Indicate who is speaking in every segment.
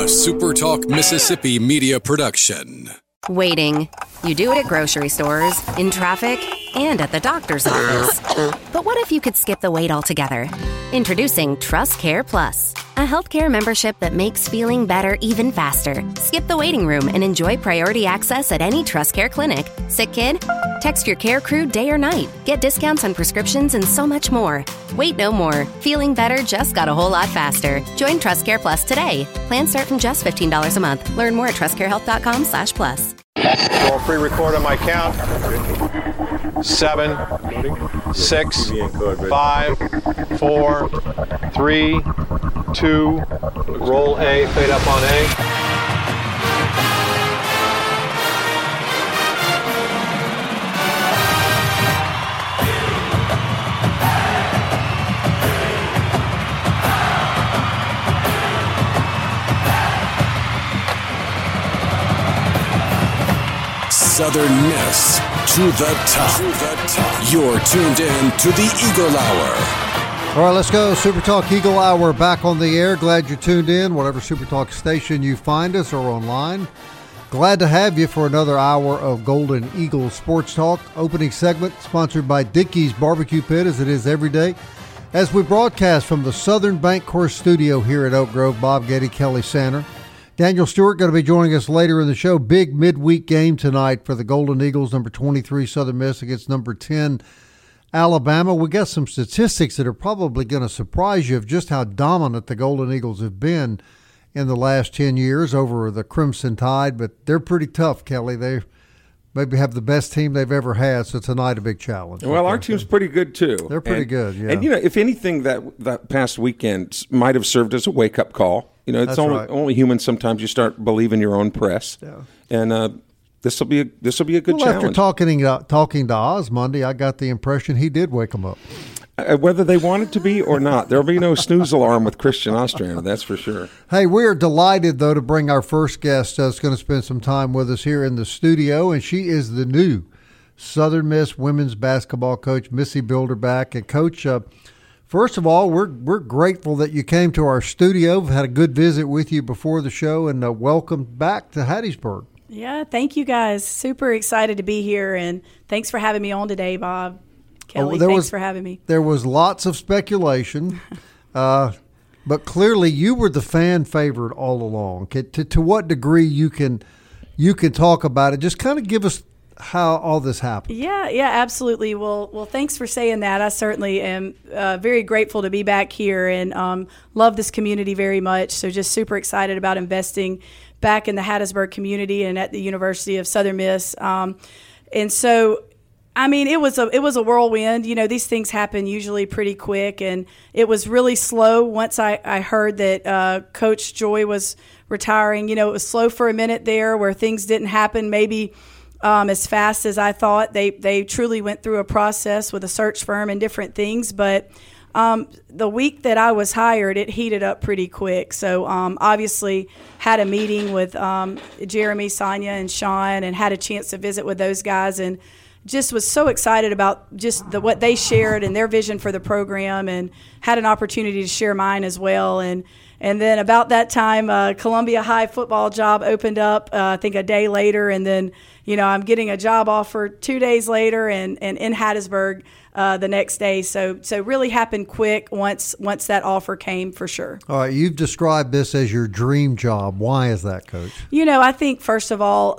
Speaker 1: SuperTalk Mississippi media production.
Speaker 2: Waiting. You do it at grocery stores, in traffic, and at the doctor's office. But what if you could skip the wait altogether? Introducing TrustCare Plus, a healthcare membership that makes feeling better even faster. Skip the waiting room and enjoy priority access at any TrustCare clinic. Sick kid? Text your care crew day or night. Get discounts on prescriptions and so much more. Wait no more. Feeling better just got a whole lot faster. Join TrustCare Plus today. Plans start from just $15 a month. Learn more at trustcarehealth.com/plus.
Speaker 3: Roll pre-record on my count. 7, 6, 5, 4, 3, 2. Roll A, fade up on A.
Speaker 1: Southern Miss to the top. You're tuned in to the Eagle Hour.
Speaker 4: All right, let's go. Super Talk Eagle Hour back on the air. Glad you're tuned in, whatever Super Talk station you find us or online. Glad to have you for another hour of Golden Eagle Sports Talk. Opening segment sponsored by Dickey's Barbecue Pit, as it is every day. As we broadcast from the Southern Bancorp studio here at Oak Grove, Bob Getty, Kelly Sander. Daniel Stewart going to be joining us later in the show. Big midweek game tonight for the Golden Eagles, number 23 Southern Miss against number 10 Alabama. We got some statistics that are probably going to surprise you of just how dominant the Golden Eagles have been in the last 10 years over the Crimson Tide, but they're pretty tough, Kelly. They maybe have the best team they've ever had, so tonight a big challenge.
Speaker 5: Well, our team's pretty good, too.
Speaker 4: They're pretty good, yeah.
Speaker 5: And, if anything, that past weekend might have served as a wake-up call. It's only human sometimes you start believing your own press. Yeah. And this will be a good challenge.
Speaker 4: After talking to Oz Monday, I got the impression he did wake them up.
Speaker 5: Whether they wanted to be or not, there'll be no snooze alarm with Christian Ostrander, that's for sure.
Speaker 4: Hey, we are delighted, though, to bring our first guest that's going to spend some time with us here in the studio, and she is the new Southern Miss women's basketball coach, Missy Bilderback. And, Coach, first of all, we're grateful that you came to our studio. We've had a good visit with you before the show, and welcome back to Hattiesburg.
Speaker 6: Yeah, thank you guys. Super excited to be here, and thanks for having me on today, Bob. Kelly, thanks for having me.
Speaker 4: There was lots of speculation, but clearly you were the fan favorite all along. To what degree you can talk about it? Just kind of give us how all this happened.
Speaker 6: Yeah, absolutely. Well, thanks for saying that. I certainly am very grateful to be back here and love this community very much. So just super excited about investing back in the Hattiesburg community and at the University of Southern Miss. And so, I mean, it was a whirlwind. These things happen usually pretty quick, and it was really slow once I heard that Coach Joy was retiring. It was slow for a minute there where things didn't happen maybe as fast as I thought. They truly went through a process with a search firm and different things, but the week that I was hired, it heated up pretty quick. So obviously had a meeting with Jeremy, Sonia, and Sean, and had a chance to visit with those guys, and just was so excited about just what they shared and their vision for the program, and had an opportunity to share mine as well. And then about that time, Columbia High football job opened up, I think a day later, and then I'm getting a job offer 2 days later and in Hattiesburg the next day. So really happened quick once that offer came, for sure.
Speaker 4: All right, you've described this as your dream job. Why is that, Coach?
Speaker 6: I think first of all,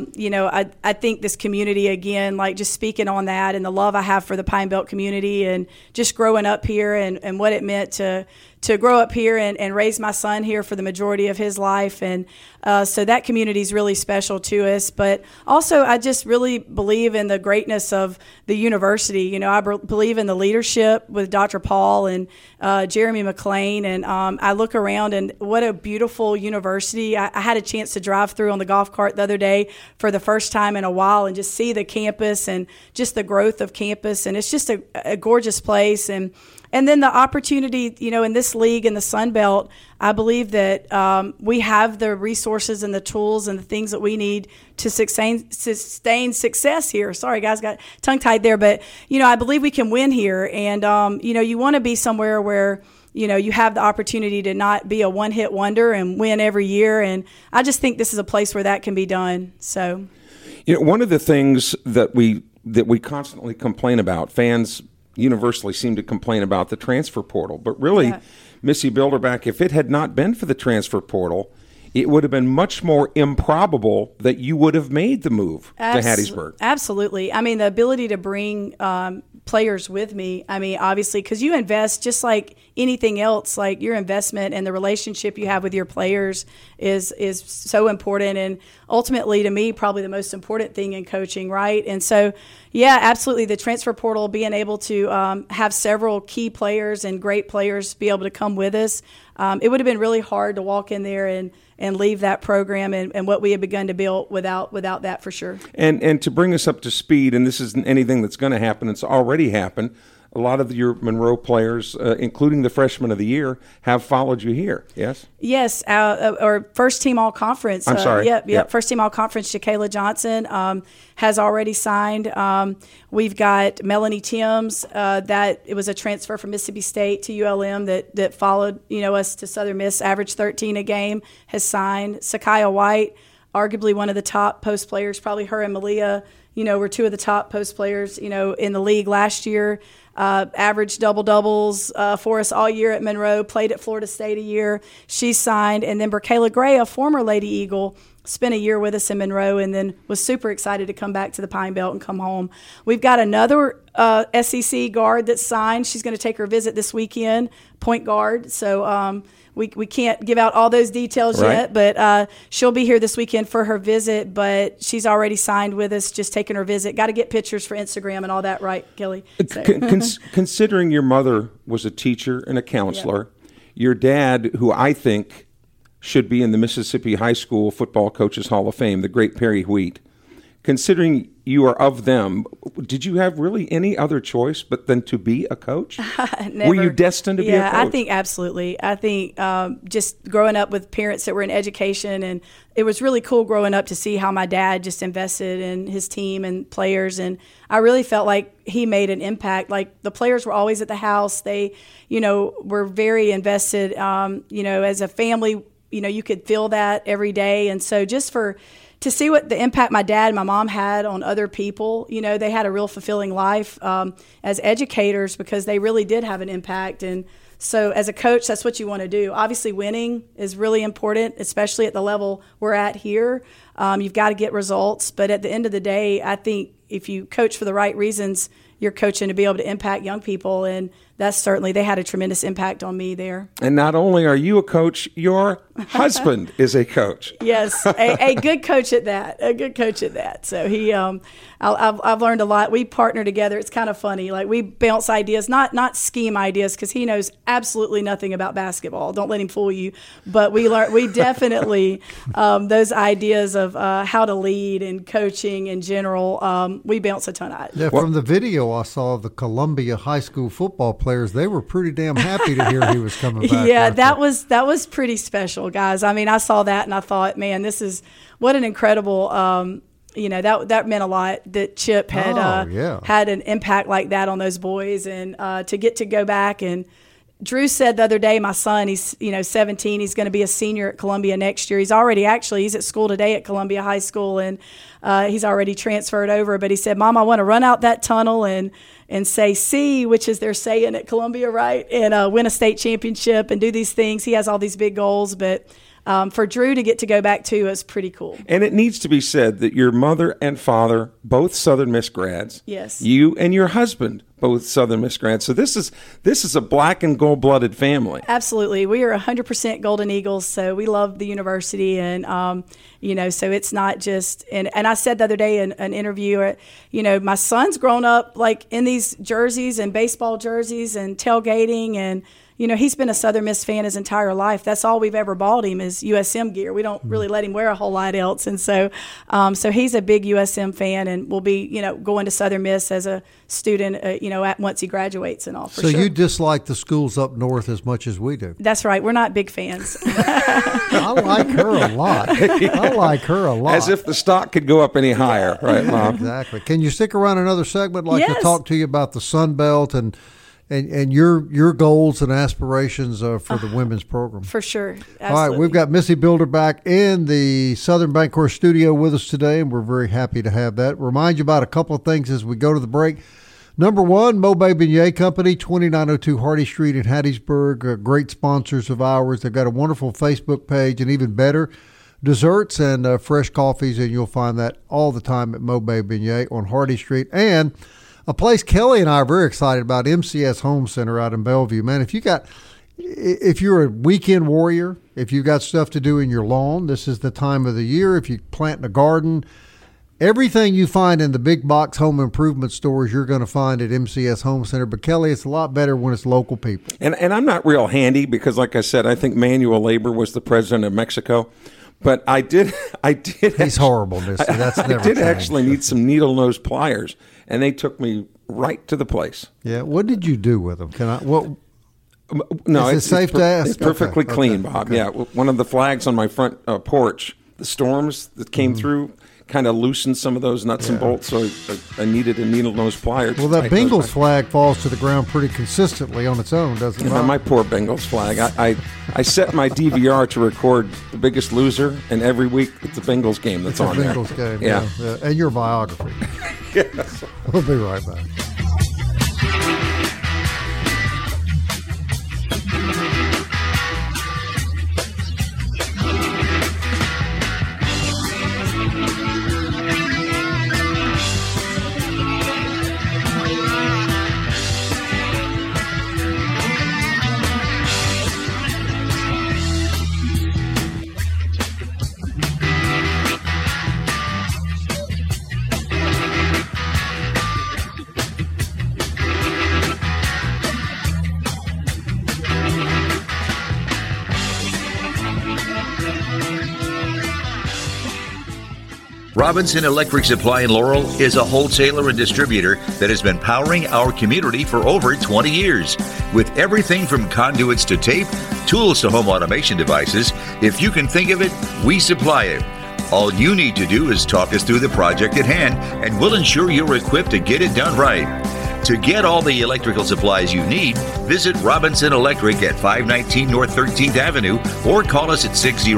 Speaker 6: I think this community, again, like just speaking on that and the love I have for the Pine Belt community and just growing up here and what it meant to grow up here and raise my son here for the majority of his life. And so that community is really special to us. But also, I just really believe in the greatness of the university. I believe in the leadership with Dr. Paul and Jeremy McClain. And I look around, and what a beautiful university. I had a chance to drive through on the golf cart the other day for the first time in a while and just see the campus and just the growth of campus. And it's just a gorgeous place. And then the opportunity, in this league in the Sun Belt, I believe that we have the resources and the tools and the things that we need to sustain success here. Sorry, guys, got tongue-tied there. But, I believe we can win here. And, you want to be somewhere where you have the opportunity to not be a one-hit wonder and win every year. And I just think this is a place where that can be done. So,
Speaker 5: one of the things that we constantly complain about, fans universally seem to complain about the transfer portal, but really, Missy Bilderbach, if it had not been for the transfer portal, it would have been much more improbable that you would have made the move to Hattiesburg.
Speaker 6: Absolutely. I mean, the ability to bring players with me, I mean, obviously, because you invest just like anything else, like your investment and the relationship you have with your players is so important. And ultimately, to me, probably the most important thing in coaching, right? And so, yeah, absolutely, the transfer portal, being able to have several key players and great players be able to come with us, it would have been really hard to walk in there and leave that program and what we had begun to build without that, for sure.
Speaker 5: And to bring us up to speed, and this isn't anything that's going to happen, it's already happened. A lot of your Monroe players, including the freshman of the year, have followed you here, yes?
Speaker 6: Yes, or first team all conference.
Speaker 5: I'm sorry.
Speaker 6: Yep. First team all conference, Jacayla Johnson has already signed. We've got Melanie Timms, that it was a transfer from Mississippi State to ULM that followed us to Southern Miss, averaged 13 a game, has signed. Sakaya White, arguably one of the top post players, probably her and Malia, were two of the top post players, in the league last year. Averaged double-doubles for us all year at Monroe, played at Florida State a year. She signed. And then Berkayla Gray, a former Lady Eagle, spent a year with us in Monroe and then was super excited to come back to the Pine Belt and come home. We've got another SEC guard that's signed. She's going to take her visit this weekend, point guard. So we can't give out all those details yet, but she'll be here this weekend for her visit. But she's already signed with us, just taking her visit. Got to get pictures for Instagram and all that, right, Kelly? So.
Speaker 5: Considering your mother was a teacher and a counselor, your dad, who I think should be in the Mississippi High School Football Coaches Hall of Fame, the great Perry Wheat, considering you are of them, did you have really any other choice but than to be a coach?
Speaker 6: Never.
Speaker 5: Were you destined to be a coach?
Speaker 6: Yeah, I think absolutely. I think just growing up with parents that were in education, and it was really cool growing up to see how my dad just invested in his team and players, and I really felt like he made an impact. Like the players were always at the house. They, were very invested, as a family, you could feel that every day. And so just to see what the impact my dad and my mom had on other people, they had a real fulfilling life as educators because they really did have an impact. And so as a coach, that's what you want to do. Obviously, winning is really important, especially at the level we're at here. You've got to get results. But at the end of the day, I think if you coach for the right reasons, you're coaching to be able to impact young people. And that's certainly, they had a tremendous impact on me there.
Speaker 5: And not only are you a coach, your husband is a coach.
Speaker 6: Yes, a good coach at that. So he, I've learned a lot. We partner together. It's kind of funny. Like we bounce ideas, not scheme ideas, because he knows absolutely nothing about basketball. Don't let him fool you. But we definitely, those ideas of how to lead and coaching in general, we bounce a ton of ideas.
Speaker 4: Yeah, from the video I saw of the Columbia High School football players, they were pretty damn happy to hear he was coming back.
Speaker 6: Yeah, that was pretty special, guys. I mean, I saw that and I thought, man, this is what an incredible. That meant a lot that Chip had had an impact like that on those boys, and to get to go back. And Drew said the other day, my son, he's 17, he's going to be a senior at Columbia next year. He's at school today at Columbia High School, and he's already transferred over. But he said, Mom, I want to run out that tunnel and say C, which is their saying at Columbia, right? And win a state championship and do these things. He has all these big goals, but for Drew to get to go back to is pretty cool.
Speaker 5: And it needs to be said that your mother and father, both Southern Miss grads.
Speaker 6: Yes.
Speaker 5: You and your husband, both Southern Miss grads. So this is a black and gold-blooded family.
Speaker 6: Absolutely. We are 100% Golden Eagles, so we love the university. And, so it's not just – and I said the other day in an interview, my son's grown up like in these jerseys and baseball jerseys and tailgating, and – he's been a Southern Miss fan his entire life. That's all we've ever bought him is USM gear. We don't really let him wear a whole lot else. And so he's a big USM fan and will be, going to Southern Miss as a student, once he graduates and all, for sure.
Speaker 4: So you dislike the schools up north as much as we do?
Speaker 6: That's right. We're not big fans.
Speaker 4: I like her a lot.
Speaker 5: As if the stock could go up any higher, right, Mom?
Speaker 4: Exactly. Can you stick around another segment? I'd like to talk to you about the Sun Belt and and your goals and aspirations for the women's program.
Speaker 6: For sure. Absolutely.
Speaker 4: All right, we've got Missy Builder back in the Southern Bancorp studio with us today, and we're very happy to have that. Remind you about a couple of things as we go to the break. Number one, Mobay Beignet Company, 2902 Hardy Street in Hattiesburg, great sponsors of ours. They've got a wonderful Facebook page, and even better, desserts and fresh coffees, and you'll find that all the time at Mobay Beignet on Hardy Street. And a place Kelly and I are very excited about, MCS Home Center out in Bellevue. Man, if you're a weekend warrior, if you've got stuff to do in your lawn, this is the time of the year. If you plant in a garden, everything you find in the big box home improvement stores, you're going to find at MCS Home Center. But, Kelly, it's a lot better when it's local people.
Speaker 5: And I'm not real handy because, like I said, I think Manuel Labor was the president of Mexico. But I did.
Speaker 4: He's horrible, Misty. That's never
Speaker 5: I did
Speaker 4: changed.
Speaker 5: actually need some needle nose pliers, and they took me right to the place.
Speaker 4: Yeah. What did you do with them?
Speaker 5: No,
Speaker 4: is it safe to ask?
Speaker 5: It's perfectly
Speaker 4: Okay,
Speaker 5: clean,
Speaker 4: okay,
Speaker 5: Bob.
Speaker 4: okay.
Speaker 5: Yeah, one of the flags on my front porch, the storms that came through kind of loosened some of those nuts and bolts, so I needed a needle nose plier.
Speaker 4: Well, that Bengals flag falls to the ground pretty consistently on its own, doesn't it?
Speaker 5: My poor Bengals flag. I set my DVR to record The Biggest Loser, and every week it's a Bengals game that's on there.
Speaker 4: Bengals game,
Speaker 5: Yeah.
Speaker 4: And your biography.
Speaker 5: Yes.
Speaker 4: We'll be right back.
Speaker 7: Robinson Electric Supply in Laurel is a wholesaler and distributor that has been powering our community for over 20 years. With everything from conduits to tape, tools to home automation devices, if you can think of it, we supply it. All you need to do is talk us through the project at hand, and we'll ensure you're equipped to get it done right. To get all the electrical supplies you need, visit Robinson Electric at 519 North 13th Avenue or call us at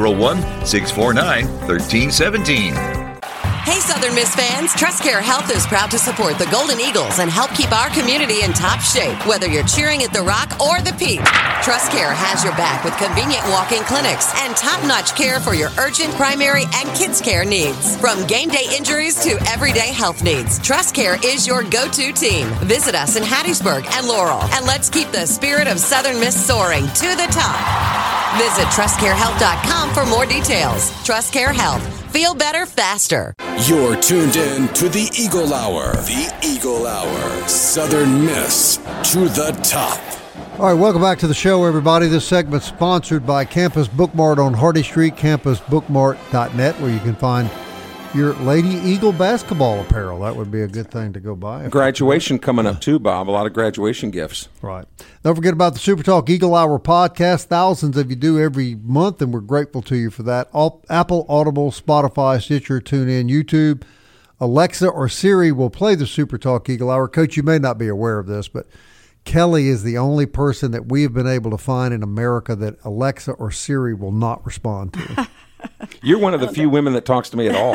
Speaker 7: 601-649-1317.
Speaker 8: Hey, Southern Miss fans, TrustCare Health is proud to support the Golden Eagles and help keep our community in top shape, whether you're cheering at the Rock or the Peak. TrustCare has your back with convenient walk-in clinics and top-notch care for your urgent primary and kids care needs. From game day injuries to everyday health needs, TrustCare is your go-to team. Visit us in Hattiesburg and Laurel, and let's keep the spirit of Southern Miss soaring to the top. Visit TrustCareHealth.com for more details. TrustCare Health. Feel better faster.
Speaker 1: You're tuned in to the Eagle Hour. The Eagle Hour. Southern Miss to the top.
Speaker 4: All right, welcome back to the show, everybody. This segment's sponsored by Campus Bookmart on Hardy Street, campusbookmart.net, where you can find your Lady Eagle basketball apparel. That would be a good thing to go buy.
Speaker 5: Graduation coming up, too, Bob. A lot of graduation gifts.
Speaker 4: Right. Don't forget about the Super Talk Eagle Hour podcast. Thousands of you do every month, and we're grateful to you for that. Apple, Audible, Spotify, Stitcher, TuneIn, YouTube, Alexa, or Siri will play the Super Talk Eagle Hour. Coach, you may not be aware of this, but Kelly is the only person that we have been able to find in America that Alexa or Siri will not respond to.
Speaker 5: You're one of the few women that talks to me at all.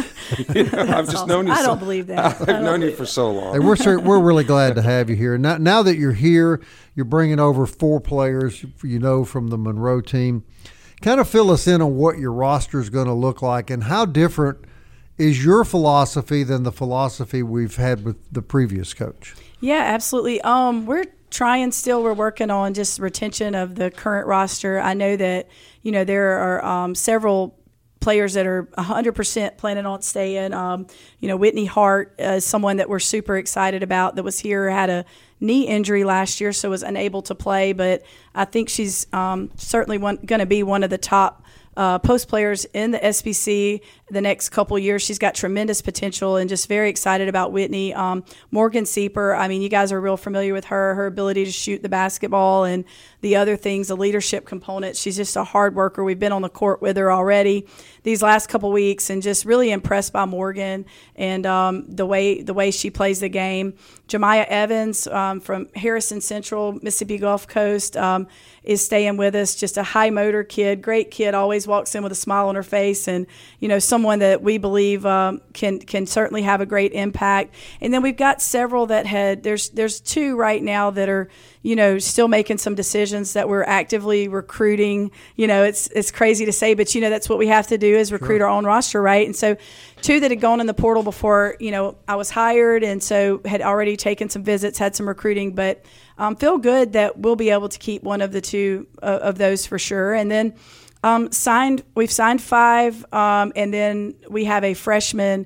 Speaker 5: I've just known you.
Speaker 6: I don't believe that.
Speaker 5: I've known you for so long.
Speaker 4: Hey, we're really glad to have you here. Now that you're here, you're bringing over 4 players, from the Monroe team. Kind of fill us in on what your roster is going to look like and how different is your philosophy than the philosophy we've had with the previous coach.
Speaker 6: Yeah, absolutely. We're working on just retention of the current roster. I know that, there are several players that are 100% planning on staying. Whitney Hart is someone that we're super excited about that was here, had a knee injury last year, so was unable to play. But I think she's certainly going to be one of the top post players in the SBC the next couple years. She's got tremendous potential and just very excited about Whitney. Morgan Sieper, you guys are real familiar with her ability to shoot the basketball and the other things, the leadership component. She's just a hard worker. We've been on the court with her already these last couple weeks and just really impressed by Morgan and the way she plays the game. Jemiah Evans, from Harrison Central, Mississippi Gulf Coast, is staying with us. Just a high motor kid, great kid, always walks in with a smile on her face, and someone that we believe can certainly have a great impact. And then we've got several that there's 2 right now that are still making some decisions that we're actively recruiting. It's crazy to say, but that's what we have to do is recruit our own roster, right? And so 2 that had gone in the portal before I was hired, and so had already taken some visits, had some recruiting, but feel good that we'll be able to keep one of the 2 of those for sure. And then we've signed 5, and then we have a freshman,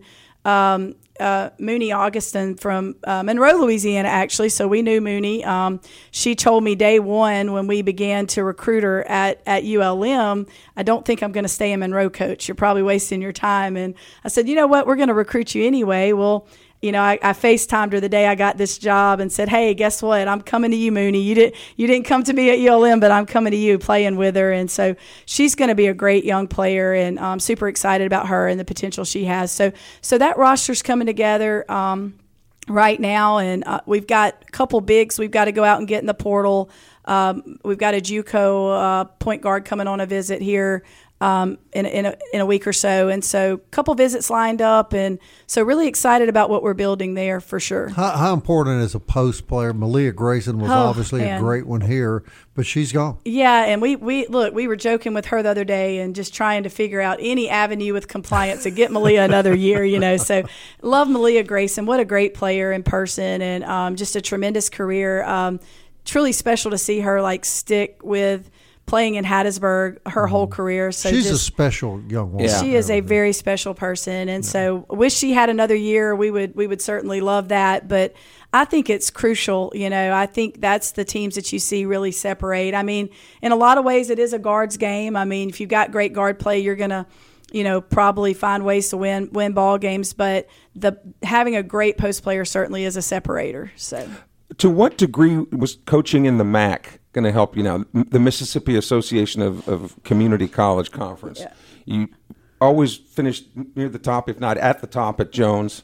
Speaker 6: Mooney Augustin from Monroe, Louisiana, actually. So we knew Mooney. She told me day one when we began to recruit her at ULM, I don't think I'm going to stay in Monroe, Coach. You're probably wasting your time. And I said, you know what? We're going to recruit you anyway. Well, I FaceTimed her the day I got this job and said, hey, guess what? I'm coming to you, Mooney. You didn't come to me at ULM, but I'm coming to you, playing with her. And so she's going to be a great young player, and I'm super excited about her and the potential she has. So that roster's coming together right now, and we've got a couple bigs we've got to go out and get in the portal. We've got a JUCO point guard coming on a visit here in a week or so, and so a couple visits lined up, and so really excited about what we're building there for sure.
Speaker 4: How important is a post player? Malia Grayson was obviously a great one here, but she's gone.
Speaker 6: Yeah, and we were joking with her the other day and just trying to figure out any avenue with compliance to get Malia another year. So love Malia Grayson. What a great player in person, and just a tremendous career. Truly special to see her stick with playing in Hattiesburg her whole career. So
Speaker 4: she's a special young woman.
Speaker 6: Yeah. She is a very special person, and so wish she had another year. We would certainly love that, but I think it's crucial. I think that's the teams that you see really separate. I mean, in a lot of ways, it is a guards game. I mean, if you've got great guard play, you're gonna probably find ways to win ball games, but having a great post player certainly is a separator. So,
Speaker 5: to what degree was coaching in the MAC going to help you now? The Mississippi Association of Community College Conference. Yeah. You always finished near the top, if not at the top, at Jones.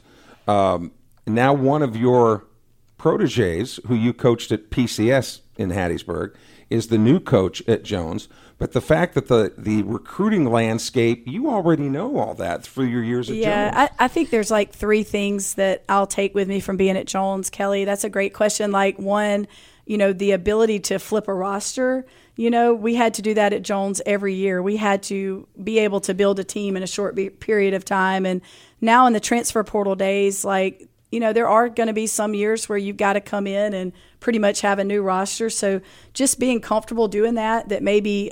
Speaker 5: Now one of your proteges, who you coached at PCS in Hattiesburg, is the new coach at Jones. But the fact that the recruiting landscape, you already know all that through your years at Jones.
Speaker 6: Yeah, I think there's 3 things that I'll take with me from being at Jones, Kelly. That's a great question. One, the ability to flip a roster. We had to do that at Jones every year. We had to be able to build a team in a short period of time. And now in the transfer portal days, there are going to be some years where you've got to come in and pretty much have a new roster. So just being comfortable doing that maybe,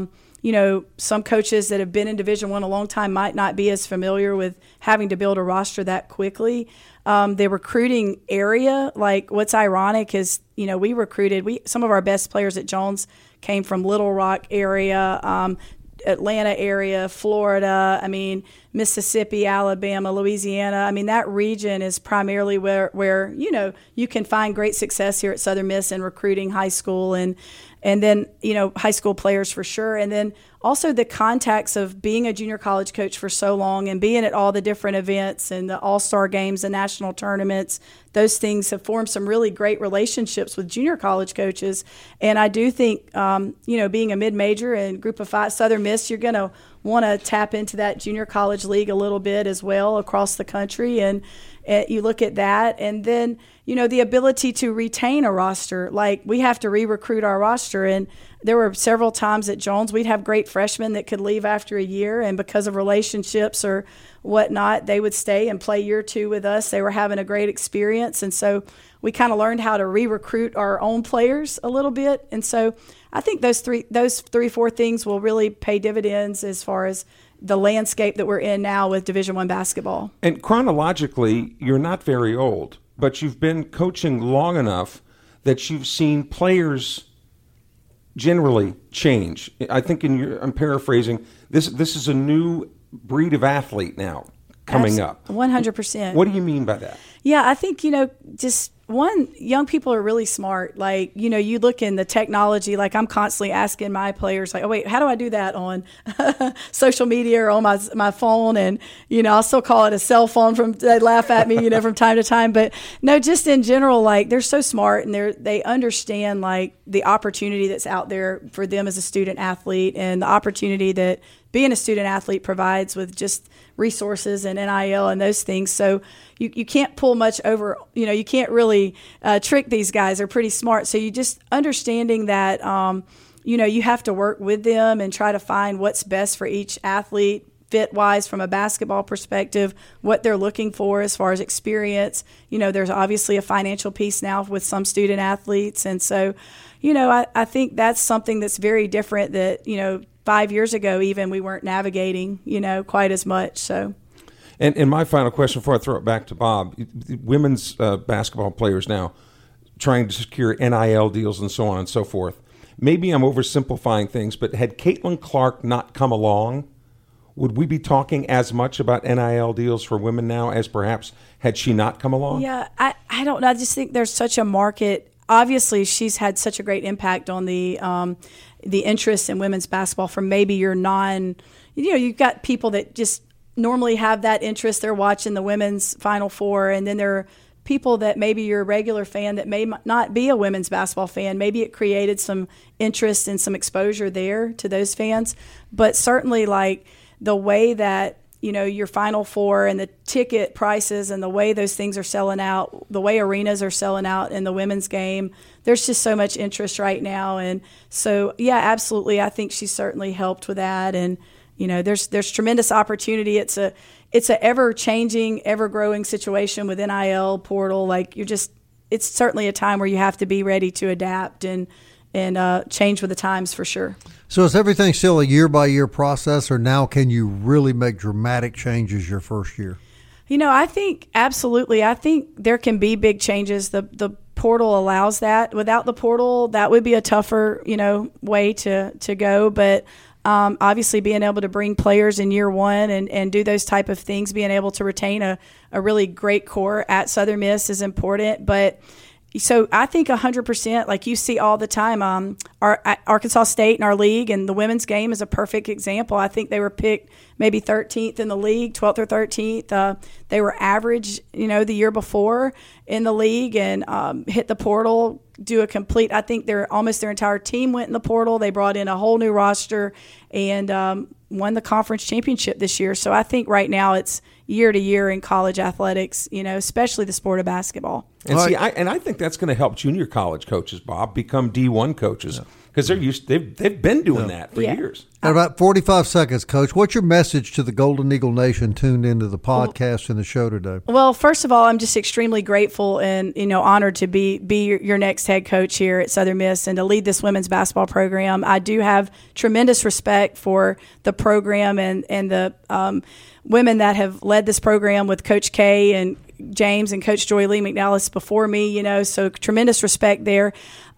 Speaker 6: some coaches that have been in Division I a long time might not be as familiar with having to build a roster that quickly. The recruiting area, what's ironic is, we recruited, some of our best players at Jones came from Little Rock area, Atlanta area, Florida, Mississippi, Alabama, Louisiana. That region is primarily where you can find great success here at Southern Miss in recruiting high school and then, high school players for sure. And then also the contacts of being a junior college coach for so long and being at all the different events and the all-star games and national tournaments. Those things have formed some really great relationships with junior college coaches. And I do think, being a mid-major and Group of 5 Southern Miss, you're going to want to tap into that junior college league a little bit as well across the country. And you look at that. And then, the ability to retain a roster. We have to re-recruit our roster. And there were several times at Jones we'd have great freshmen that could leave after a year, and because of relationships or whatnot, they would stay and play year 2 with us. They were having a great experience, and so we kind of learned how to re-recruit our own players a little bit. And so I think those 4 things will really pay dividends as far as the landscape that we're in now with Division I basketball.
Speaker 5: And chronologically, you're not very old, but you've been coaching long enough that you've seen players generally change. I think I'm paraphrasing, this is a new breed of athlete now coming up.
Speaker 6: 100%.
Speaker 5: What do you mean by that?
Speaker 6: Yeah, I think, just one, young people are really smart. Like, you look in the technology, like I'm constantly asking my players, like, oh, wait, how do I do that on social media or on my phone? And, I'll still call it a cell phone they laugh at me, from time to time. But no, just in general, like they're so smart and they understand like the opportunity that's out there for them as a student athlete and the opportunity that being a student athlete provides with just resources and NIL and those things. So you can't pull much over, you can't really trick these guys. They're pretty smart. So you just understanding that, you have to work with them and try to find what's best for each athlete fit-wise from a basketball perspective, what they're looking for as far as experience. There's obviously a financial piece now with some student athletes. And so, I think that's something that's very different that, 5 years ago, even we weren't navigating, quite as much. So,
Speaker 5: and my final question before I throw it back to Bob: women's basketball players now trying to secure NIL deals and so on and so forth. Maybe I'm oversimplifying things, but had Caitlin Clark not come along, would we be talking as much about NIL deals for women now as perhaps had she not come along?
Speaker 6: Yeah, I don't know. I just think there's such a market. Obviously, she's had such a great impact on the interest in women's basketball from maybe your you've got people that just normally have that interest. They're watching the women's Final Four, and then there are people that maybe you're a regular fan that may not be a women's basketball fan. Maybe it created some interest and some exposure there to those fans. But certainly, like the way that your Final Four and the ticket prices and the way those things are selling out, the way arenas are selling out in the women's game, there's just so much interest right now. And so, yeah, absolutely. I think she's certainly helped with that. And, there's tremendous opportunity. It's a ever-changing, ever-growing situation with NIL portal. Like it's certainly a time where you have to be ready to adapt and change with the times for sure.
Speaker 4: So is everything still a year-by-year process, or now can you really make dramatic changes your first year?
Speaker 6: I think absolutely. I think there can be big changes. The portal allows that. Without the portal, that would be a tougher, way to go. But obviously being able to bring players in year one and do those type of things, being able to retain a really great core at Southern Miss is important. But so I think 100%, like you see all the time, Arkansas State in our league and the women's game is a perfect example. I think they were picked maybe 13th in the league, 12th or 13th. They were average, the year before in the league and hit the portal, do a complete. I think almost their entire team went in the portal. They brought in a whole new roster and won the conference championship this year. So I think right now it's year to year in college athletics, especially the sport of basketball.
Speaker 5: And I think that's going to help junior college coaches, Bob, become D1 coaches because they've been doing that for years.
Speaker 4: In about 45 seconds, Coach, what's your message to the Golden Eagle Nation tuned into the podcast and the show today?
Speaker 6: Well, first of all, I'm just extremely grateful and honored to be your next head coach here at Southern Miss and to lead this women's basketball program. I do have tremendous respect for the program and the women that have led this program with Coach K and James and Coach Joy Lee McNallis before me, so tremendous respect there.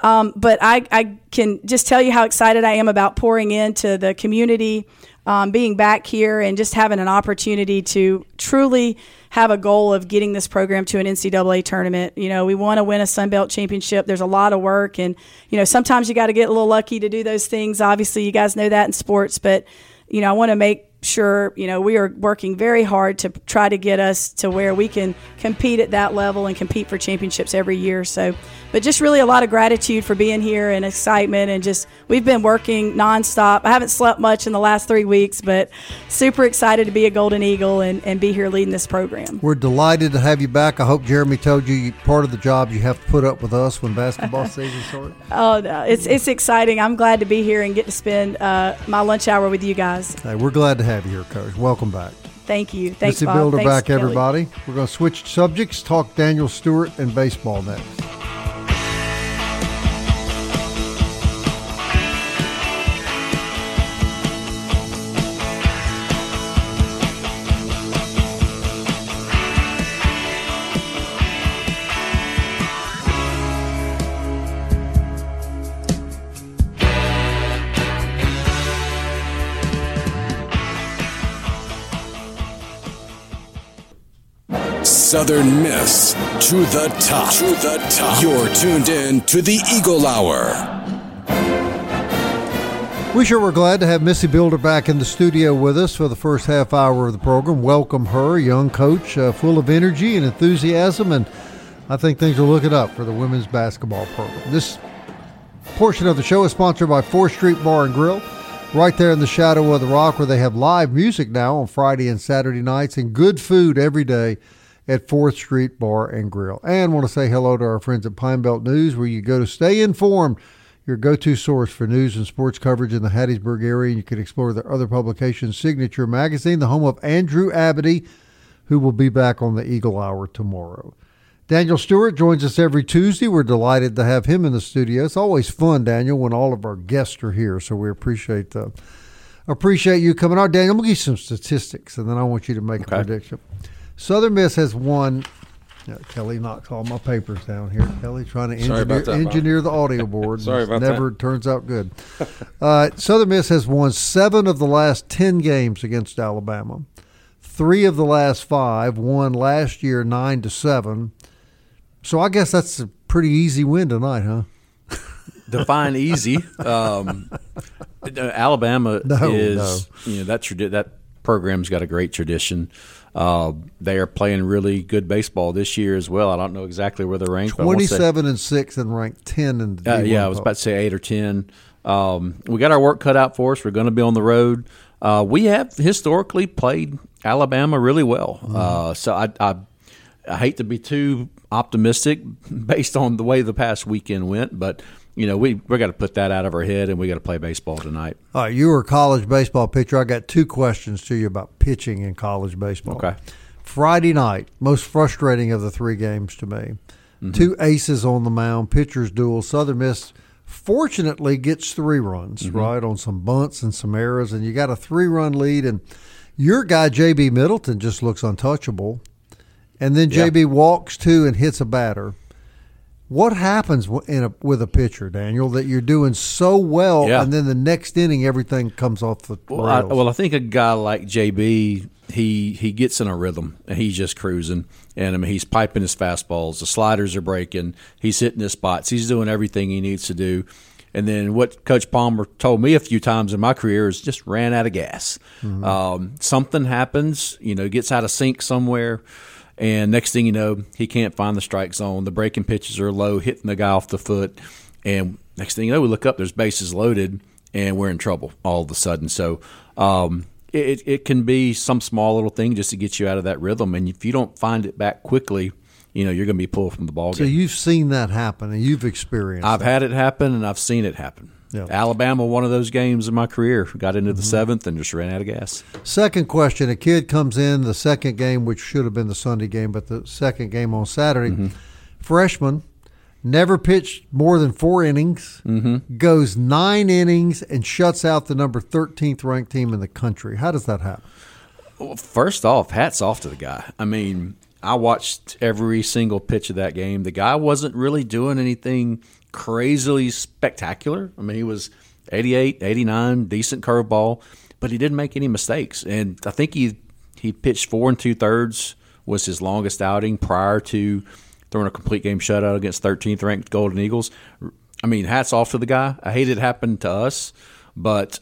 Speaker 6: But I can just tell you how excited I am about pouring into the community, being back here and just having an opportunity to truly have a goal of getting this program to an NCAA tournament. We want to win a Sun Belt championship. There's a lot of work and, sometimes you got to get a little lucky to do those things. Obviously, you guys know that in sports, but, I want to make sure, we are working very hard to try to get us to where we can compete at that level and compete for championships every year. So, but just really a lot of gratitude for being here and excitement and just, we've been working nonstop. I haven't slept much in the last 3 weeks, but super excited to be a Golden Eagle and be here leading this program.
Speaker 4: We're delighted to have you back. I hope Jeremy told you part of the job you have to put up with us when basketball season starts.
Speaker 6: Oh, no, it's exciting. I'm glad to be here and get to spend my lunch hour with you guys.
Speaker 4: Hey, we're glad to have you here, Coach. Welcome back.
Speaker 6: Thank you. Thanks,
Speaker 4: Missy
Speaker 6: Bob.
Speaker 4: Bilderback,
Speaker 6: Thanks,
Speaker 4: everybody. We're going to switch subjects, talk Daniel Stewart and baseball next.
Speaker 1: Southern Miss to the top. To the top. You're tuned in to the Eagle Hour.
Speaker 4: We sure were glad to have Missy Builder back in the studio with us for the first half hour of the program. Welcome her, young coach, full of energy and enthusiasm, and I think things are looking up for the women's basketball program. This portion of the show is sponsored by 4th Street Bar and Grill, right there in the shadow of the rock, where they have live music now on Friday and Saturday nights and good food every day at 4th Street Bar and Grill. And want to say hello to our friends at Pine Belt News, where you go to stay informed, your go-to source for news and sports coverage in the Hattiesburg area. You can explore their other publications, Signature Magazine, the home of Andrew Abity, who will be back on the Eagle Hour tomorrow. Daniel Stewart joins us every Tuesday. We're delighted to have him in the studio. It's always fun, Daniel, when all of our guests are here, so we appreciate you coming on. Daniel, I'm going to give you some statistics, and then I want you to make a prediction. Southern Miss has won. Kelly knocks all my papers down here. Kelly trying to engineer the audio board.
Speaker 5: Sorry about that.
Speaker 4: Never turns out good. Southern Miss has won 7 of the last 10 games against Alabama. 3 of the last 5, won last year 9-7. So I guess that's a pretty easy win tonight, huh?
Speaker 9: Define easy. Alabama is, that program's got a great tradition. They are playing really good baseball this year as well. I don't know exactly where they're ranked.
Speaker 4: 27-6 and ranked 10 in the D1
Speaker 9: I was about to say 8 or 10. We got our work cut out for us. We're going to be on the road. We have historically played Alabama really well. So I hate to be too optimistic based on the way the past weekend went, but we got to put that out of our head, and we got to play baseball tonight.
Speaker 4: All right, you were a college baseball pitcher. I got 2 questions to you about pitching in college baseball.
Speaker 9: Okay.
Speaker 4: Friday night, most frustrating of the 3 games to me. 2 aces on the mound, pitchers duel. Southern Miss fortunately gets 3 runs, right, on some bunts and some errors, and you got a 3-run lead, and your guy, J.B. Middleton, just looks untouchable. And then J.B. walks 2 and hits a batter. What happens with a pitcher, Daniel, that you're doing so well, and then the next inning everything comes off the rails?
Speaker 9: I think a guy like J.B., he gets in a rhythm, and he's just cruising. And, I mean, he's piping his fastballs. The sliders are breaking. He's hitting his spots. He's doing everything he needs to do. And then what Coach Palmer told me a few times in my career is just ran out of gas. Something happens, gets out of sync somewhere. And next thing you know, he can't find the strike zone. The breaking pitches are low, hitting the guy off the foot. And next thing you know, we look up, there's bases loaded, and we're in trouble all of a sudden. So it can be some small little thing just to get you out of that rhythm. And if you don't find it back quickly, you're going to be pulled from the ball game.
Speaker 4: So you've seen that happen, and you've experienced
Speaker 9: I've had it happen, and I've seen it happen. Yeah. Alabama, one of those games in my career, got into the 7th and just ran out of gas.
Speaker 4: Second question, a kid comes in the second game, which should have been the Sunday game, but the second game on Saturday. Freshman, never pitched more than 4 innings, goes 9 innings, and shuts out the number 13th ranked team in the country. How does that happen?
Speaker 9: Well, first off, hats off to the guy. I mean, I watched every single pitch of that game. The guy wasn't really doing anything crazily spectacular. I mean, he was 88, 89, decent curveball, but he didn't make any mistakes. And I think he pitched 4 2/3 was his longest outing prior to throwing a complete game shutout against 13th ranked Golden Eagles. I mean, hats off to the guy. I hate it happened to us, but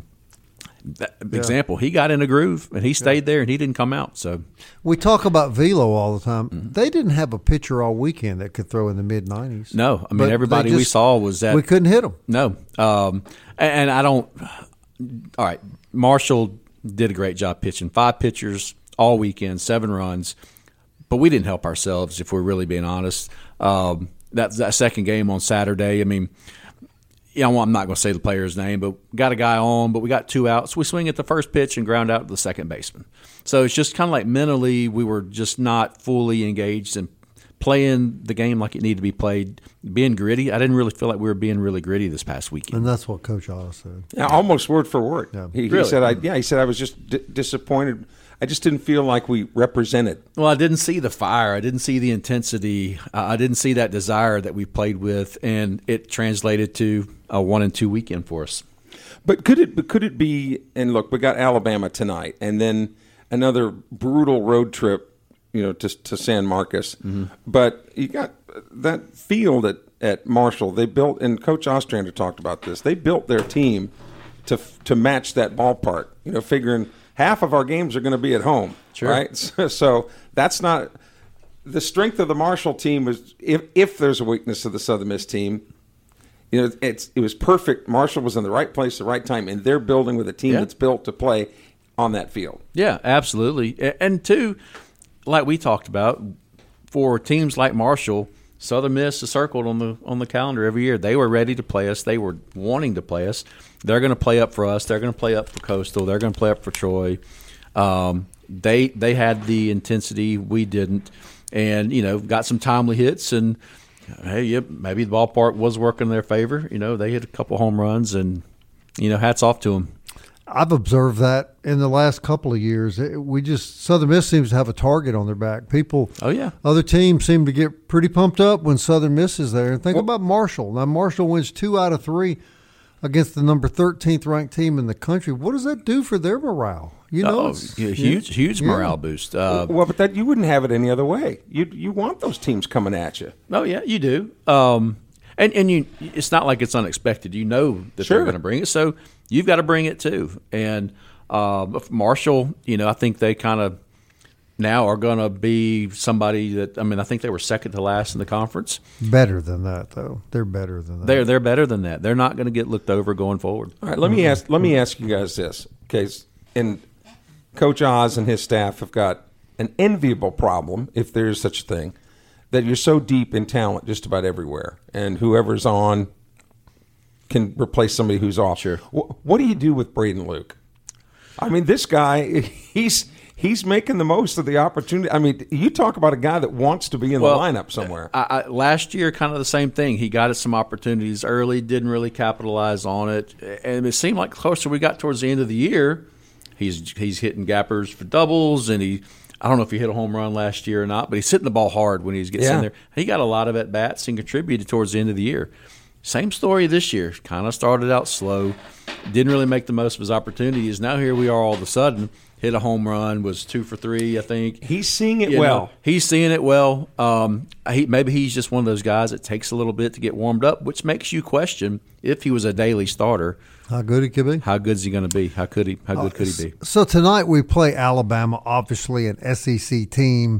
Speaker 9: example, he got in a groove and he stayed there and he didn't come out. So
Speaker 4: we talk about velo all the time. They didn't have a pitcher all weekend that could throw in the mid-90s.
Speaker 9: No, I mean, everybody we saw was that
Speaker 4: we couldn't hit them.
Speaker 9: No, and I don't. All right, Marshall did a great job pitching. 5 pitchers all weekend, 7 runs, but we didn't help ourselves if we're really being honest. That second game on Saturday, I mean. I'm not going to say the player's name, but got a guy on, but we got 2 outs. We swing at the first pitch and ground out to the second baseman. So it's just kind of like mentally we were just not fully engaged in playing the game like it needed to be played, being gritty. I didn't really feel like we were being really gritty this past weekend.
Speaker 4: And that's what Coach Otto said.
Speaker 5: Yeah, almost word for word.
Speaker 4: Yeah.
Speaker 5: He said, he said I was just disappointed. I just didn't feel like we represented.
Speaker 9: Well, I didn't see the fire. I didn't see the intensity. I didn't see that desire that we played with, and it translated to a 1-2 weekend for us.
Speaker 5: But could it be? And look, we got Alabama tonight, and then another brutal road trip, to San Marcos. But you got that field at Marshall. They built, and Coach Ostrander talked about this. They built their team to match that ballpark. Figuring half of our games are going to be at home, right? So that's not the strength of the Marshall team. Was if there's a weakness of the Southern Miss team, it was perfect. Marshall was in the right place, the right time, and they're building with a team that's built to play on that field. Yeah, absolutely. And two, like we talked about, for teams like Marshall, Southern Miss is circled on the calendar every year. They were ready to play us. They were wanting to play us. They're going to play up for us. They're going to play up for Coastal. They're going to play up for Troy. They had the intensity. We didn't. And, got some timely hits. And, hey, maybe the ballpark was working in their favor. They hit a couple home runs. And, hats off to them. I've observed that in the last couple of years. Southern Miss seems to have a target on their back. Other teams seem to get pretty pumped up when Southern Miss is there. And think about Marshall. Now, Marshall wins 2 out of 3 against the number 13th ranked team in the country. What does that do for their morale? Huge morale boost. But that you wouldn't have it any other way. You want those teams coming at you. Oh yeah, you do. And it's not like it's unexpected. That they're going to bring it, so you've got to bring it too. And Marshall, I think they kind of now are going to be somebody that. I think they were second to last in the conference. Better than that, though. They're better than that. They're better than that. They're not going to get looked over going forward. All right, let me ask you guys this, okay? And Coach Oz and his staff have got an enviable problem, if there is such a thing, that you're so deep in talent just about everywhere, and whoever's on can replace somebody who's off. Sure. What do you do with Braden Luke? This guy, he's making the most of the opportunity. You talk about a guy that wants to be in the lineup somewhere. Last year, kind of the same thing. He got us some opportunities early, didn't really capitalize on it, and it seemed like the closer we got towards the end of the year, he's hitting gappers for doubles, and I don't know if he hit a home run last year or not, but he's hitting the ball hard when he gets in there. He got a lot of at-bats and contributed towards the end of the year. Same story this year. Kind of started out slow, didn't really make the most of his opportunities. Now here we are all of a sudden, hit a home run, was 2 for 3, I think. He's seeing it well. He's seeing it well. Maybe he's just one of those guys that takes a little bit to get warmed up, which makes you question if he was a daily starter. How good he could be. How good is he going to be? How good could he be? So tonight we play Alabama, obviously an SEC team.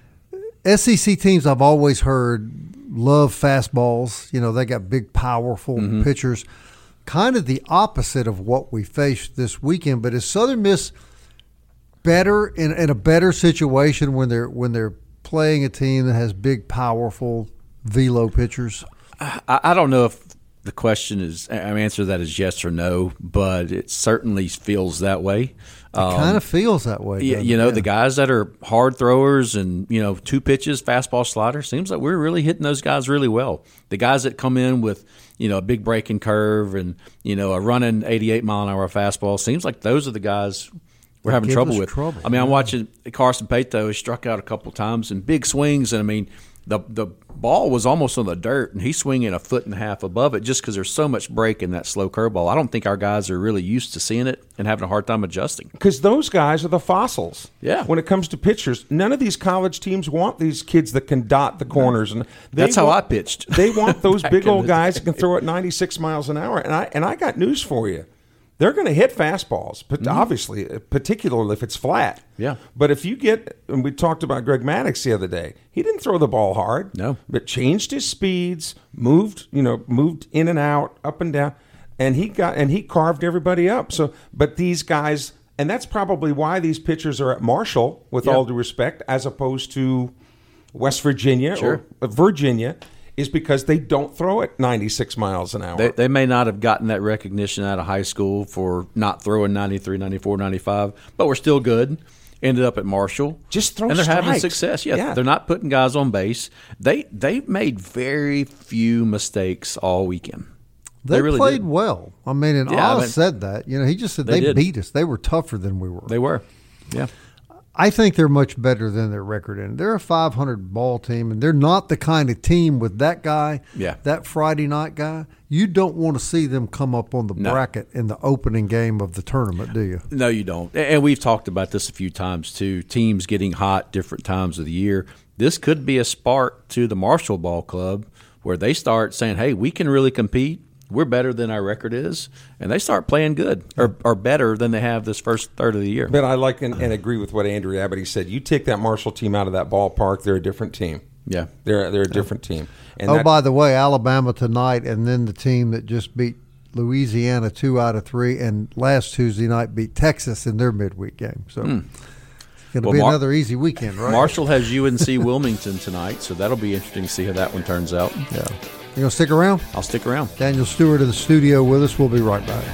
Speaker 5: SEC teams, I've always heard, love fastballs. They got big, powerful pitchers. Kind of the opposite of what we faced this weekend. But is Southern Miss better in a better situation when they're playing a team that has big, powerful velo pitchers? I don't know if the question is, answer to that is yes or no, but it certainly feels that way. It kind of feels that way. The guys that are hard throwers and, 2 pitches, fastball, slider, seems like we're really hitting those guys really well. The guys that come in with, a big breaking curve and, a running 88-mile-an-hour fastball, seems like those are the guys we're having trouble with. I'm watching Carson Pato. He struck out a couple times in big swings, and, the ball was almost on the dirt, and he's swinging 1.5 feet above it just because there's so much break in that slow curveball. I don't think our guys are really used to seeing it and having a hard time adjusting. Because those guys are the fossils. Yeah. When it comes to pitchers, none of these college teams want these kids that can dot the corners. And that's how I pitched. They want those big old guys that can throw at 96 miles an hour. And I got news for you. They're going to hit fastballs, but obviously, particularly if it's flat. Yeah. But if you get, and we talked about Greg Maddux the other day, he didn't throw the ball hard. No. But changed his speeds, moved in and out, up and down, and he carved everybody up. So, but these guys, and that's probably why these pitchers are at Marshall, with all due respect, as opposed to West Virginia or Virginia. Is because they don't throw it 96 miles an hour. They may not have gotten that recognition out of high school for not throwing 93, 94, 95, but we're still good. Ended up at Marshall. Just throw strikes. And they're having success. Yeah, they're not putting guys on base. They made very few mistakes all weekend. They really played well. Oz said that. He just said they beat us. They were tougher than we were. They were, yeah.
Speaker 4: I think they're much better than their record in. They're a 500 ball team, and they're not the kind of team with that guy, that Friday night guy. You don't want to see them come up on the bracket in the opening game of the tournament, do you?
Speaker 9: No, you don't. And we've talked about this a few times, too. Teams getting hot different times of the year. This could be a spark to the Marshall Ball Club where they start saying, hey, we can really compete. We're better than our record is, and they start playing good or better than they have this first third of the year.
Speaker 5: But I like and agree with what Andrew Abity said. You take that Marshall team out of that ballpark, they're a different team.
Speaker 9: Yeah,
Speaker 5: they're a different team.
Speaker 4: And by the way, Alabama tonight, and then the team that just beat Louisiana 2 out of 3, and last Tuesday night beat Texas in their midweek game. So it's going to be another easy weekend, right?
Speaker 9: Marshall has UNC Wilmington tonight, so that'll be interesting to see how that one turns out.
Speaker 4: Yeah. You going to stick around?
Speaker 9: I'll stick around.
Speaker 4: Daniel Stewart in the studio with us. We'll be right back.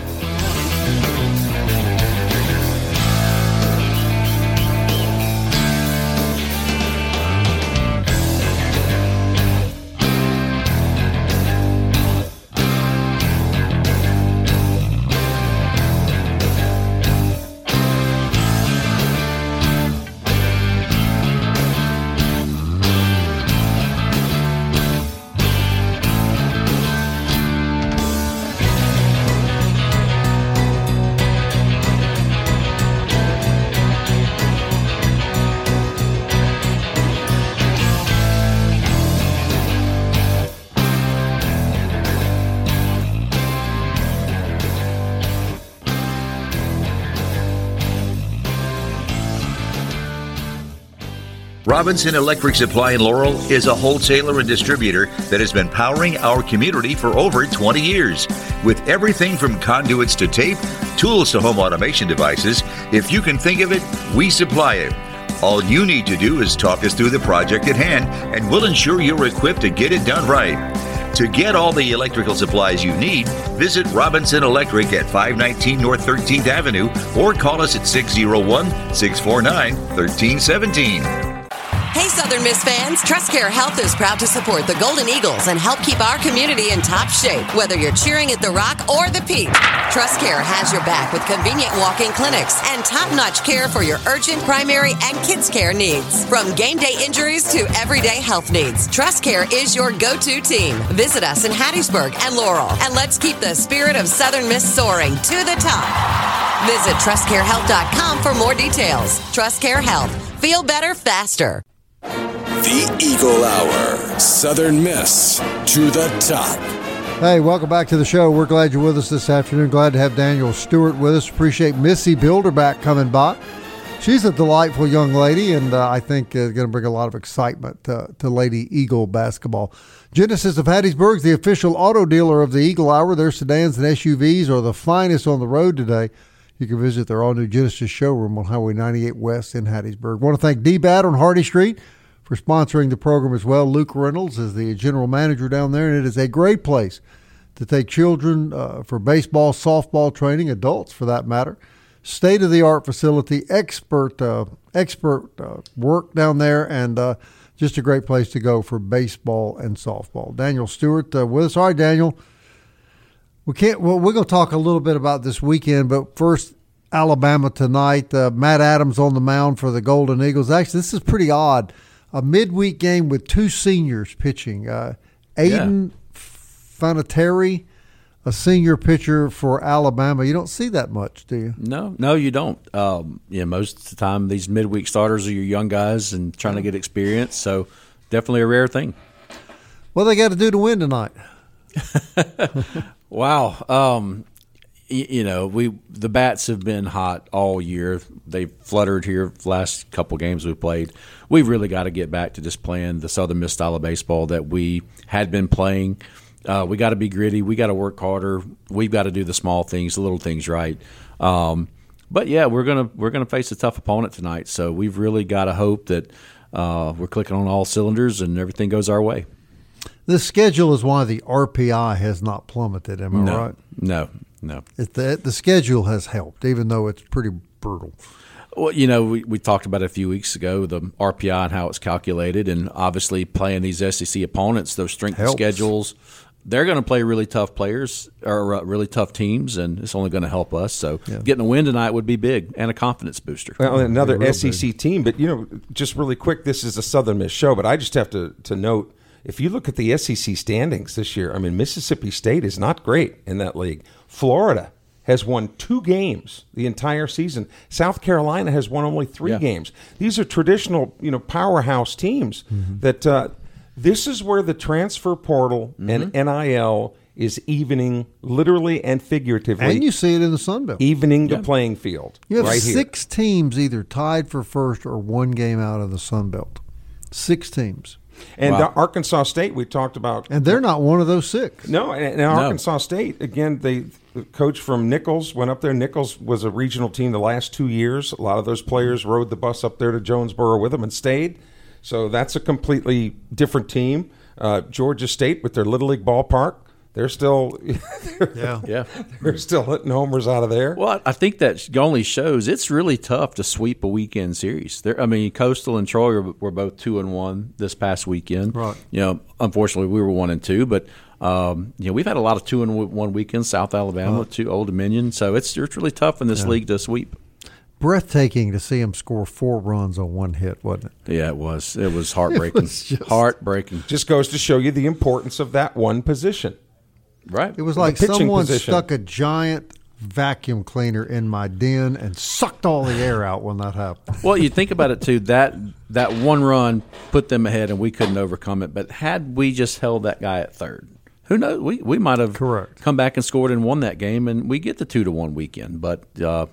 Speaker 7: Robinson Electric Supply in Laurel is a wholesaler and distributor that has been powering our community for over 20 years. With everything from conduits to tape, tools to home automation devices, if you can think of it, we supply it. All you need to do is talk us through the project at hand, and we'll ensure you're equipped to get it done right. To get all the electrical supplies you need, visit Robinson Electric at 519 North 13th Avenue or call us at 601-649-1317.
Speaker 8: Hey, Southern Miss fans, TrustCare Health is proud to support the Golden Eagles and help keep our community in top shape, whether you're cheering at the Rock or the Peak. TrustCare has your back with convenient walk-in clinics and top-notch care for your urgent, primary, and kids' care needs. From game day injuries to everyday health needs, TrustCare is your go-to team. Visit us in Hattiesburg and Laurel, and let's keep the spirit of Southern Miss soaring to the top. Visit TrustCareHealth.com for more details. TrustCare Health. Feel better faster.
Speaker 1: The Eagle Hour. Southern Miss to the top.
Speaker 4: Hey, welcome back to the show. We're glad you're with us this afternoon. Glad to have Daniel Stewart with us. Appreciate Missy Bilderback coming by. She's a delightful young lady, and I think going to bring a lot of excitement to Lady Eagle basketball. Genesis of Hattiesburg is the official auto dealer of the Eagle Hour. Their sedans and SUVs are the finest on the road today. You can visit their all-new Genesis showroom on Highway 98 West in Hattiesburg. I want to thank D-Bat on Hardy Street for sponsoring the program as well. Luke Reynolds is the general manager down there, and it is a great place to take children for baseball, softball training, adults for that matter. State-of-the-art facility, expert work down there, and just a great place to go for baseball and softball. Daniel Stewart with us. All right, Daniel. We're going to talk a little bit about this weekend, but first, Alabama tonight. Matt Adams on the mound for the Golden Eagles. Actually, this is pretty odd. A midweek game with two seniors pitching. Aiden Fanateri, a senior pitcher for Alabama. You don't see that much, do you?
Speaker 9: No, you don't. Most of the time, these midweek starters are your young guys and trying to get experience, so definitely a rare thing.
Speaker 4: What they got to do to win tonight?
Speaker 9: Wow. The bats have been hot all year. They've fluttered here the last couple games we've played. We've really got to get back to just playing the Southern Miss style of baseball that we had been playing. We got to be gritty. We got to work harder. We've got to do the small things, the little things right. But yeah, we're gonna face a tough opponent tonight. So we've really got to hope that we're clicking on all cylinders and everything goes our way.
Speaker 4: The schedule is why the RPI has not plummeted. Am I right?
Speaker 9: No.
Speaker 4: The schedule has helped, even though it's pretty brutal.
Speaker 9: Well, we talked about it a few weeks ago, the RPI and how it's calculated, and obviously playing these SEC opponents, those strength schedules they're going to play really tough players or really tough teams, and it's only going to help us. So getting a win tonight would be big and a confidence booster.
Speaker 5: Well, another SEC team, but just really quick, this is a Southern Miss show, but I just have to note, if you look at the SEC standings this year, I mean, Mississippi State is not great in that league. Florida has won 2 games the entire season. South Carolina has won only 3 games. These are traditional, powerhouse teams that this is where the transfer portal and NIL is evening, literally and figuratively.
Speaker 4: And you see it in the Sun Belt.
Speaker 5: Evening the playing field.
Speaker 4: You have
Speaker 5: right
Speaker 4: 6 teams either tied for first or 1 game out of the Sun Belt. 6 teams.
Speaker 5: And Arkansas State, we talked about.
Speaker 4: And they're not one of those 6.
Speaker 5: No, and Arkansas State, again, the coach from Nichols went up there. Nichols was a regional team the last 2 years. A lot of those players rode the bus up there to Jonesboro with them and stayed. So that's a completely different team. Georgia State with their Little League ballpark, they're still they're still hitting homers out of there.
Speaker 9: Well, I think that only shows it's really tough to sweep a weekend series. Coastal and Troy were both 2-1 this past weekend.
Speaker 4: Right.
Speaker 9: Unfortunately, we were 1-2, but we've had a lot of 2-1 weekends. South Alabama, Old Dominion. So it's really tough in this league to sweep.
Speaker 4: Breathtaking to see him score 4 runs on 1 hit, wasn't it?
Speaker 9: Yeah, it was. It was heartbreaking. Heartbreaking.
Speaker 5: Just goes to show you the importance of that one position.
Speaker 9: Right.
Speaker 4: It was like someone stuck a giant vacuum cleaner in my den and sucked all the air out when that happened.
Speaker 9: Well, you think about it, too. That 1 run put them ahead, and we couldn't overcome it. But had we just held that guy at third, who knows? We might have come back and scored and won that game, and we get the 2-1 weekend. But,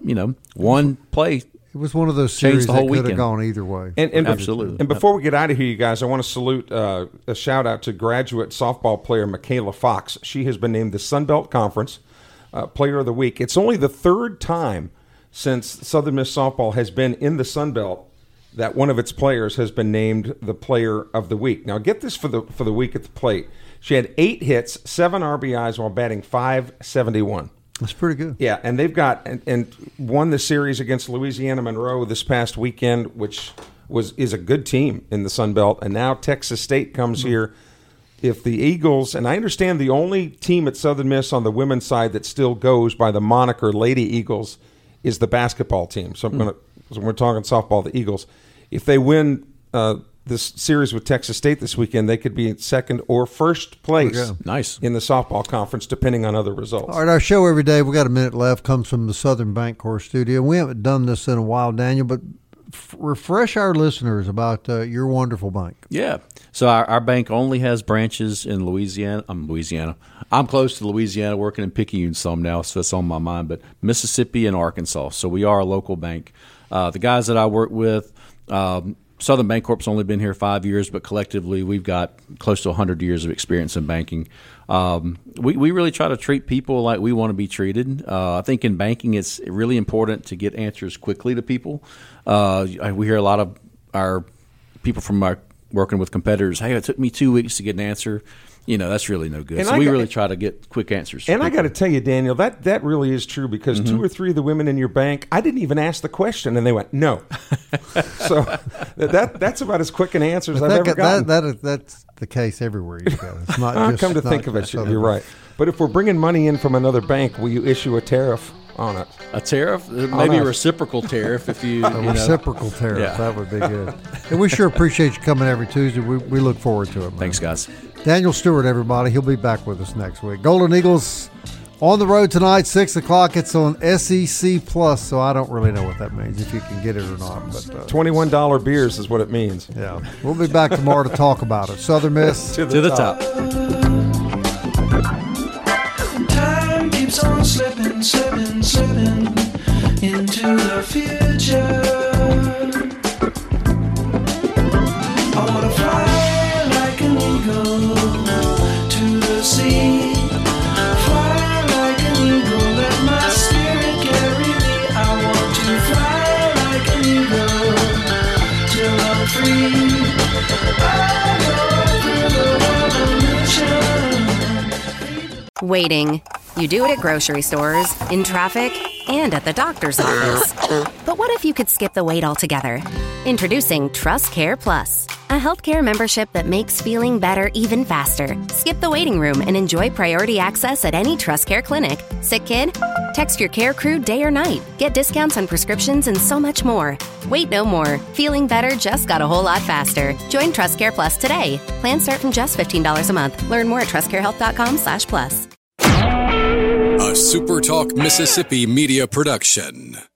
Speaker 9: one play.
Speaker 4: It was one of those series that could have gone either way.
Speaker 5: And
Speaker 9: absolutely.
Speaker 5: And before we get out of here, you guys, I want to salute a shout-out to graduate softball player Michaela Fox. She has been named the Sun Belt Conference Player of the Week. It's only the 3rd time since Southern Miss softball has been in the Sun Belt that one of its players has been named the Player of the Week. Now, get this for the week at the plate. She had 8 hits, 7 RBIs while batting .571.
Speaker 4: That's pretty good.
Speaker 5: Yeah, and they've got and won the series against Louisiana Monroe this past weekend, which is a good team in the Sun Belt. And now Texas State comes here. If the Eagles, and I understand the only team at Southern Miss on the women's side that still goes by the moniker Lady Eagles is the basketball team. So we're talking softball, the Eagles. If they win this series with Texas State this weekend, they could be in 2nd or 1st place in the softball conference, depending on other results.
Speaker 4: All right, our show every day, we got a minute left, comes from the Southern Bancorp studio. We haven't done this in a while, Daniel, but refresh our listeners about your wonderful bank.
Speaker 9: Yeah. So our bank only has branches in Louisiana. I'm close to Louisiana, working in Picayune some now, so it's on my mind, but Mississippi and Arkansas. So we are a local bank. The guys that I work with, Southern Bancorp's only been here 5 years, but collectively we've got close to 100 years of experience in banking. We really try to treat people like we want to be treated. I think in banking it's really important to get answers quickly to people. We hear a lot of our people from our working with competitors, hey, it took me 2 weeks to get an answer. That's really no good. So we really try to get quick answers.
Speaker 5: And I got to tell you, Daniel, that really is true because 2 or 3 of the women in your bank, I didn't even ask the question, and they went, no. So that's about as quick an answer as I've ever gotten.
Speaker 4: That's the case everywhere you go. It's not just
Speaker 5: come to think of it, you're right. But if we're bringing money in from another bank, will you issue a tariff on it?
Speaker 9: A tariff? Maybe a reciprocal tariff if you...
Speaker 4: reciprocal tariff, that would be good. And we sure appreciate you coming every Tuesday. We look forward to it, man.
Speaker 9: Thanks, guys.
Speaker 4: Daniel Stewart, everybody. He'll be back with us next week. Golden Eagles on the road tonight, 6 o'clock. It's on SEC Plus, so I don't really know what that means, if you can get it or not. But
Speaker 5: $21 beers is what it means.
Speaker 4: Yeah. We'll be back tomorrow to talk about it. Southern Miss
Speaker 9: to the top.
Speaker 10: Time keeps on slipping, slipping, slipping into the future. I want to fly like an eagle to the sea. Fly like an eagle, let my spirit carry me. I want to fly like an eagle till I'm free.
Speaker 2: Waiting. You do it at grocery stores, in traffic, and at the doctor's office. But what if you could skip the wait altogether? Introducing Trust Care Plus, a A healthcare membership that makes feeling better even faster. Skip the waiting room and enjoy priority access at any TrustCare clinic. Sick kid? Text your care crew day or night. Get discounts on prescriptions and so much more. Wait no more. Feeling better just got a whole lot faster. Join TrustCare Plus today. Plans start from just $15 a month. Learn more at trustcarehealth.com/plus.
Speaker 1: A SuperTalk Mississippi media production.